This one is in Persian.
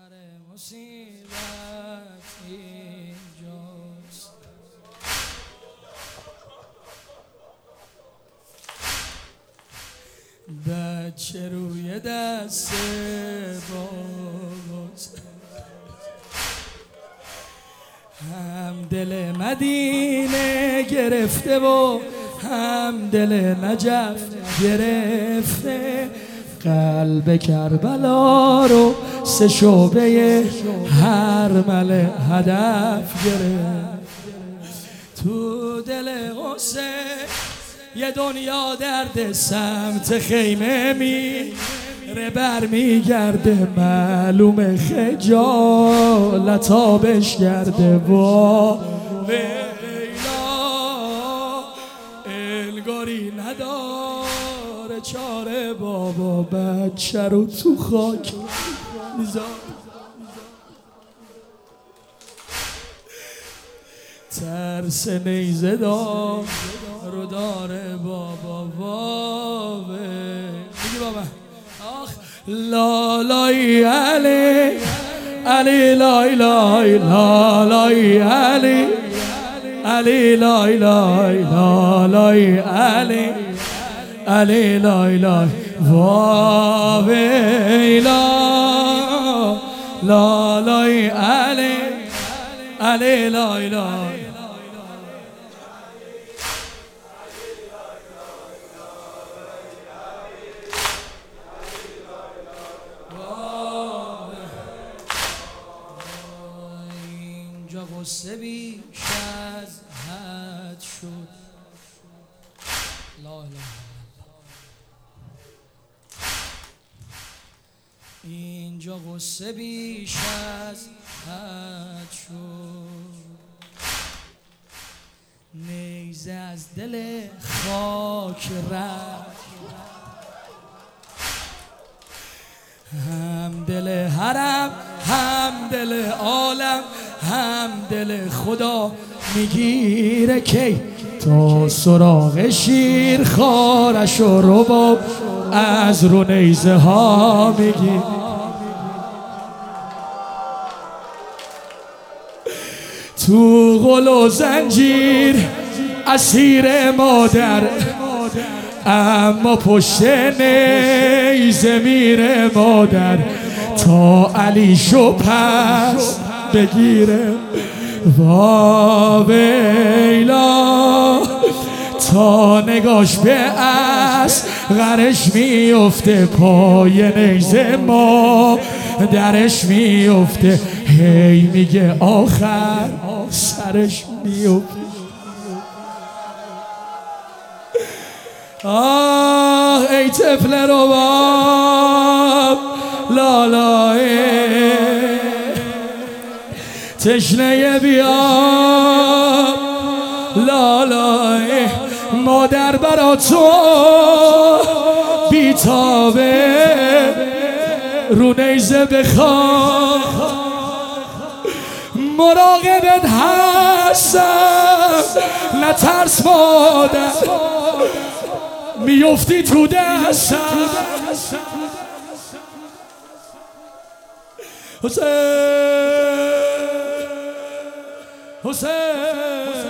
مصیبت اینجاست. بچه روی دست باباست، هم دل مدینه گرفته و هم دل نجف گرفته، قلب کربلا رو سه شعبه هرمل هدف گرفت. تو دل حسین یه دنیا درد سمت خیمه میره بر میگرده، معلوم خجالت آبش کرده. وا ویلا انگاری نداره چاره، بابا بچه رو تو خاک میذاره. ترس نیزه دار رو داره بابا. واوه میگی بابا آخ لالای علی علی لای لای لالای علی علی لای لای لالای علی علی لای لای واویلا لالای علی علی لای لای. اینجا غصه بیش از حد شد. لا اله الا الله. اینجا غصه بیش از حد شد. نیزه از دل خاک رفت، هم دل حرم هم دل عالم هم دل خدا میگیره کی تا سراغ شیر خارش و رباب از رو نیزه ها میگیره. تو غل و زنجیر اسیر مادر، اما پشت نیزه میره مادر تا علیشو پس بگیره. واویلا تا نگاش به اصغرش میفته، پای نیزه ما درش میفته، هی میگه آخر سرش میفته. آه ای طفل رباب لالای تشنه بیاب لالای، مادر برا تو بیتابه رو نیزه بخواه، مراقبت هستم نترس مادر، میفتی تو دستم. حسین حسین